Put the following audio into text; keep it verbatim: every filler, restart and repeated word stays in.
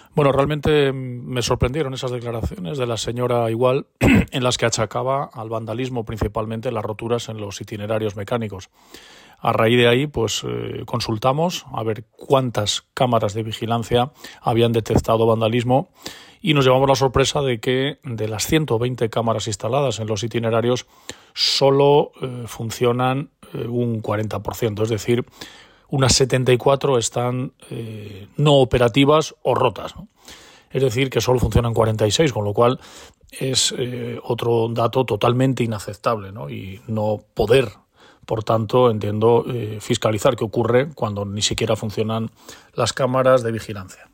Bueno, realmente me sorprendieron esas declaraciones de la señora Igual en las que achacaba al vandalismo principalmente las roturas en los itinerarios mecánicos. A raíz de ahí, pues eh, consultamos a ver cuántas cámaras de vigilancia habían detectado vandalismo y nos llevamos la sorpresa de que de las ciento veinte cámaras instaladas en los itinerarios solo eh, funcionan eh, un cuarenta por ciento, es decir, unas setenta y cuatro están eh, no operativas o rotas, ¿no? Es decir, que solo funcionan cuarenta y seis, con lo cual es eh, otro dato totalmente inaceptable, ¿no? Y no poder, por tanto, entiendo, eh, fiscalizar qué ocurre cuando ni siquiera funcionan las cámaras de vigilancia.